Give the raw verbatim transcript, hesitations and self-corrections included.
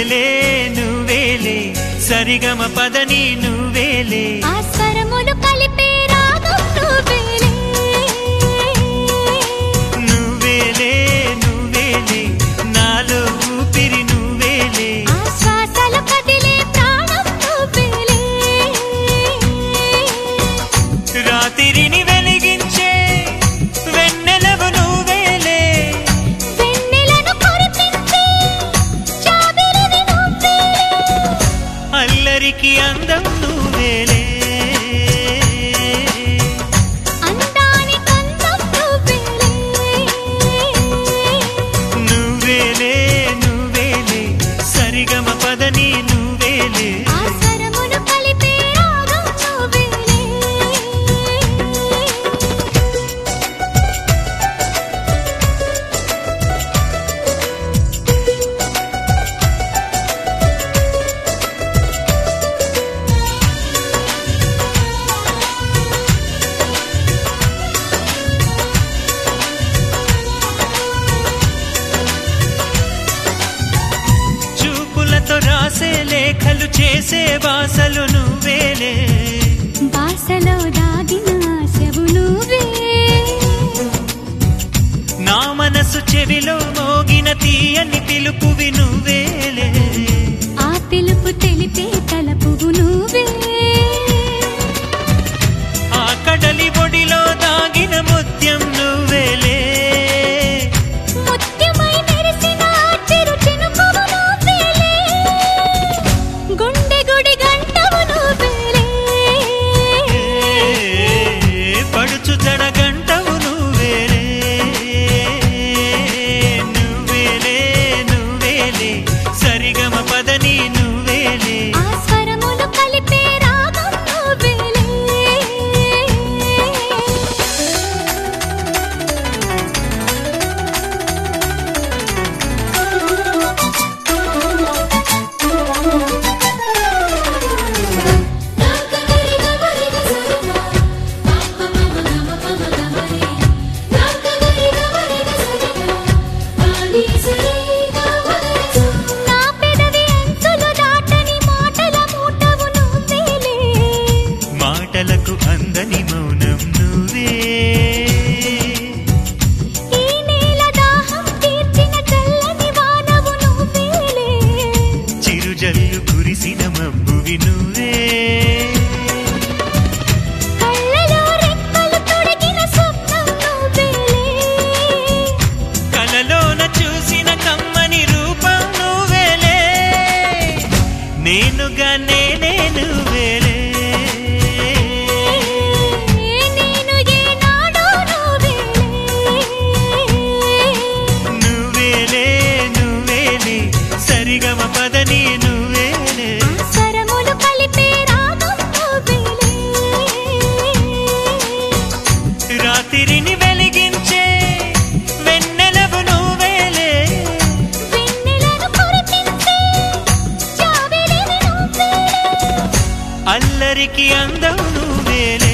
నువ్వేలే నువ్వేలే సరిగమ పదని నువ్వేలే ఆ స్వరములు కలిపే రాగం నువ్వేలే నువ్వేలే నువ్వేలే నాలో ఊపిరి నువ్వేలే ఆ శ్వాసలు కదిలే ప్రాణం నువ్వేలే రాత్రిని వెలిగించే వెన్నెలవు నువ్వేలే వెన్నెలను కురిపించే జాబిలివి నువ్వేలే అల్లరికి అందం నువ్వేలే అందానికి అందం నువ్వేలే నువ్వేలే నువ్వేలే సరిగమ పదని నువ్వేలే ఆ స్వరములు కలిపే రాగం నువ్వేలే చూపులతో రాసే లేఖలు చేసే బాసలు నువ్వేలే బాసలో దాగిన ఆశవు నువ్వే నా మనసు చెవిలో మోగిన తీయని పిలుపువి నువ్వేలే ఆ పిలుపు తెలిపే తలపువు నువ్వే ఆ కడలి ఒడిలో దాగిన ముత్యం నువ్వేలే ముత్యమై మెరిసిన చిరు చినుకువు నువ్వేలే గుండె గుడి గంటవు నువ్వేలే పడుచు తడ గంటవు నువ్వేలే నువ్వేలే నువ్వేలే సరిగమ పదని నువ్వేలే ఆ స్వరములు కలిపే రాగం నువ్వేలే నా పెదవి అంచులు దాటని మాటల మూటవు నువ్వేలే మాటలకు అందని మౌనం నువ్వే ఈ నేల దాహం తీర్చిన చల్లని వానవు నువ్వేలే చిరుజల్లు కురిసిన మబ్బువి నువ్వే కళ్ళలో రెక్కలు తొడిగిన స్వప్నం నువ్వేలే కలలోన చూసిన కమ్మని రూపం నువ్వేలే నేనుగా నేనే నువ్వేలే నేను ఏనాడో నువ్వేలే నువ్వేలే నువ్వేలే సరిగమ పదని నువ్వేలే ఆ స్వరములు కలిపే రాగం నువ్వేలే రాత్రిని వెలిగించే వెన్నెలవు నువ్వేలే వెన్నెలను కురిపించే జాబిలివి నువ్వేలే అల్లరికి అందం నువ్వేలే